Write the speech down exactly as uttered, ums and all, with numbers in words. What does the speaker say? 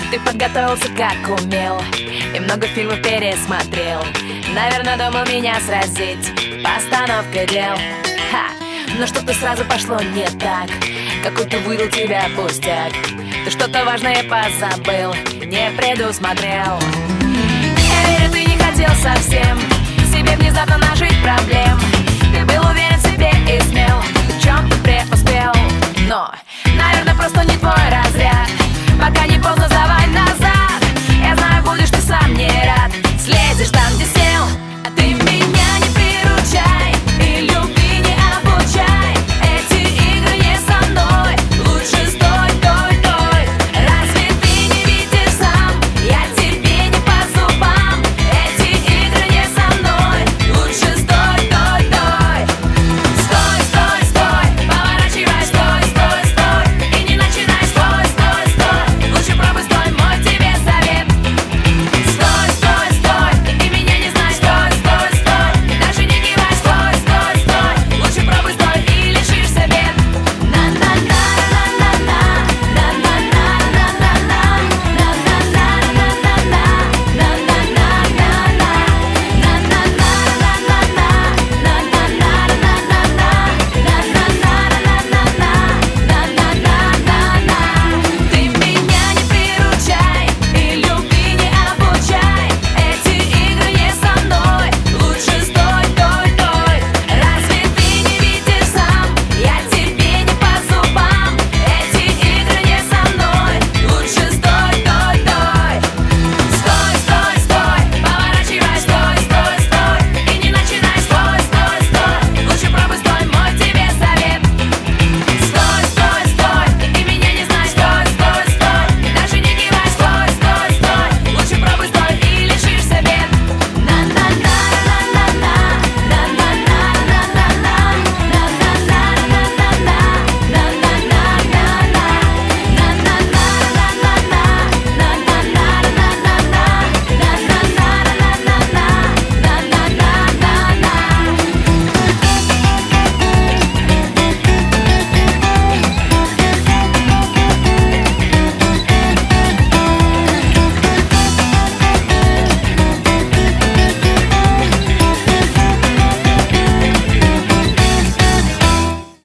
Ты подготовился как умел и много фильмов пересмотрел. Наверное, думал меня сразить постановкой дел. Ха! Но что-то сразу пошло не так, какой-то выдал тебя пустяк. Ты что-то важное позабыл, не предусмотрел. Я верю, ты не хотел совсем себе внезапно нажить проблем. Ты был уверен в себе и смел, в чем ты преуспел. Но, наверное, просто не твой